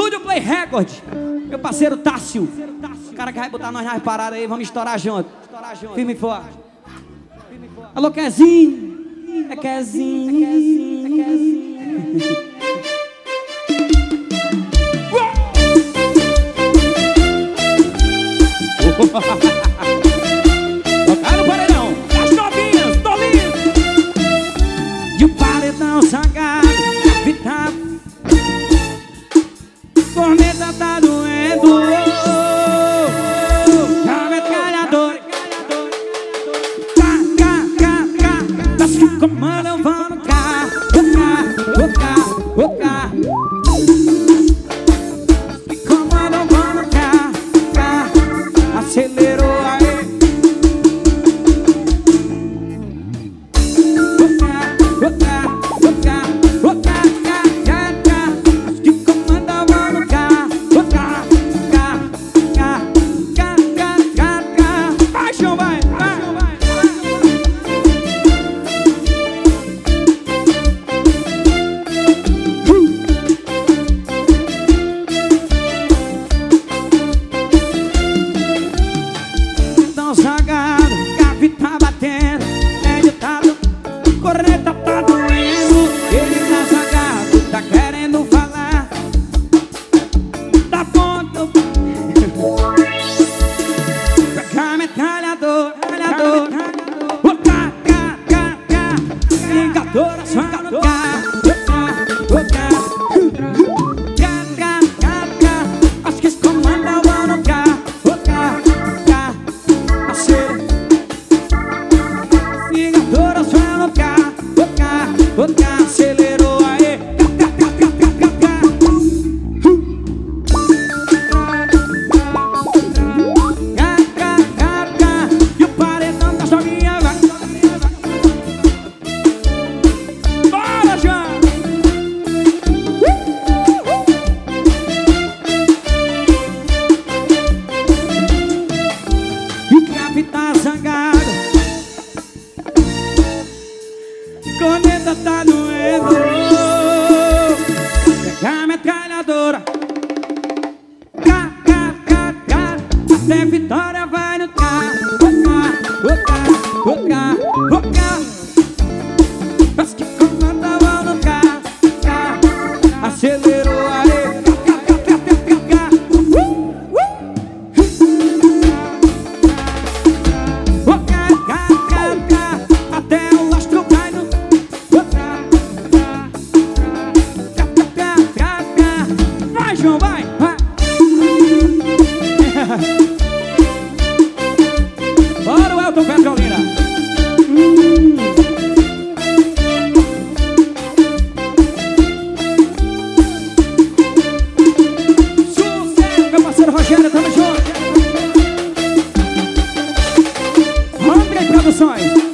Estúdio Play Record. Meu parceiro Tássio. O cara que vai botar nós nas paradas aí, vamos estourar junto. Firme e forte. Alô, Quezinho. É Quezinho. É Quezinho. Tocar no paredão. As novinhas, Tolinho. De um paredão sagrado, capitado. Corneta tá doendo. A metralhadora. Das que comandam vão no carro. O carro. Que comandam vão no carro. Acelerou aí. O carro. Que comandam vão no carro. Vai, João, vai. Sagado, Gabi tá batendo, é ditado, corneta tá doendo. Ele tá sagado, tá querendo falar da ponta. Pra metralhador, ligadora, só no carro. Acho que esse comando vai no carro. Ligadora, só no carro. Acelerou aí. E o paredão da joguinha vai. Bora, João. E o Gabi tá zangado. Corneta tá doendo. Pega a metralhadora. Até Vitória vai no carro. O carro. Mas que comanda vão no carro. Acelerou aí. Até o astro cai no. Vai, João, vai. Bora o Elton Petrolina. Sucesso, meu parceiro Rogério, tamo junto. André Produções.